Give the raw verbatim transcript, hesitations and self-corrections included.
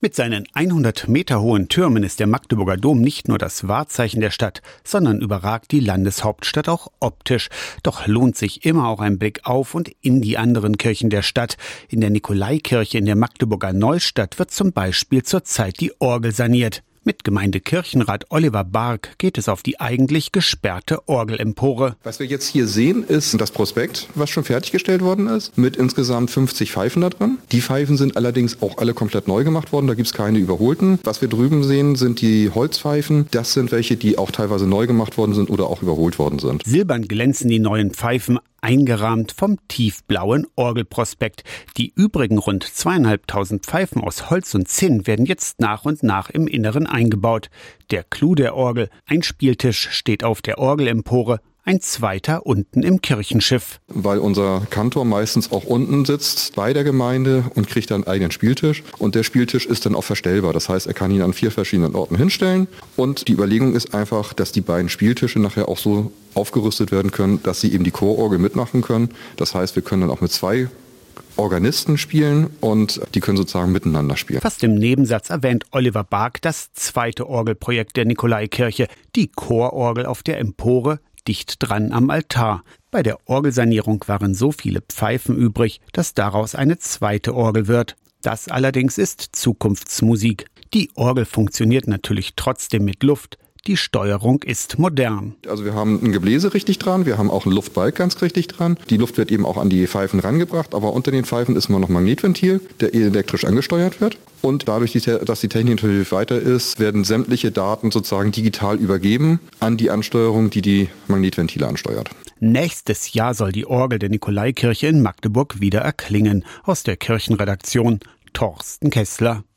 Mit seinen hundert Meter hohen Türmen ist der Magdeburger Dom nicht nur das Wahrzeichen der Stadt, sondern überragt die Landeshauptstadt auch optisch. Doch lohnt sich immer auch ein Blick auf und in die anderen Kirchen der Stadt. In der Nikolaikirche in der Magdeburger Neustadt wird zum Beispiel zurzeit die Orgel saniert. Mit Gemeindekirchenrat Oliver Bark geht es auf die eigentlich gesperrte Orgelempore. Was wir jetzt hier sehen, ist das Prospekt, was schon fertiggestellt worden ist, mit insgesamt fünfzig Pfeifen da drin. Die Pfeifen sind allerdings auch alle komplett neu gemacht worden, da gibt es keine überholten. Was wir drüben sehen, sind die Holzpfeifen. Das sind welche, die auch teilweise neu gemacht worden sind oder auch überholt worden sind. Silbern glänzen die neuen Pfeifen, eingerahmt vom tiefblauen Orgelprospekt. Die übrigen rund zweieinhalbtausend Pfeifen aus Holz und Zinn werden jetzt nach und nach im Inneren eingebaut. Der Clou der Orgel: ein Spieltisch steht auf der Orgelempore, ein zweiter unten im Kirchenschiff. Weil unser Kantor meistens auch unten sitzt bei der Gemeinde und kriegt dann einen eigenen Spieltisch. Und der Spieltisch ist dann auch verstellbar. Das heißt, er kann ihn an vier verschiedenen Orten hinstellen. Und die Überlegung ist einfach, dass die beiden Spieltische nachher auch so aufgerüstet werden können, dass sie eben die Chororgel mitmachen können. Das heißt, wir können dann auch mit zwei Organisten spielen und die können sozusagen miteinander spielen. Fast im Nebensatz erwähnt Oliver Bark das zweite Orgelprojekt der Nikolaikirche, die Chororgel auf der Empore, dicht dran am Altar. Bei der Orgelsanierung waren so viele Pfeifen übrig, dass daraus eine zweite Orgel wird. Das allerdings ist Zukunftsmusik. Die Orgel funktioniert natürlich trotzdem mit Luft. Die Steuerung ist modern. Also wir haben ein Gebläse richtig dran, wir haben auch einen Luftbalg ganz richtig dran. Die Luft wird eben auch an die Pfeifen rangebracht, aber unter den Pfeifen ist immer noch ein Magnetventil, der elektrisch angesteuert wird. Und dadurch, dass die Technik natürlich weiter ist, werden sämtliche Daten sozusagen digital übergeben an die Ansteuerung, die die Magnetventile ansteuert. Nächstes Jahr soll die Orgel der Nikolaikirche in Magdeburg wieder erklingen. Aus der Kirchenredaktion Thorsten Kessler.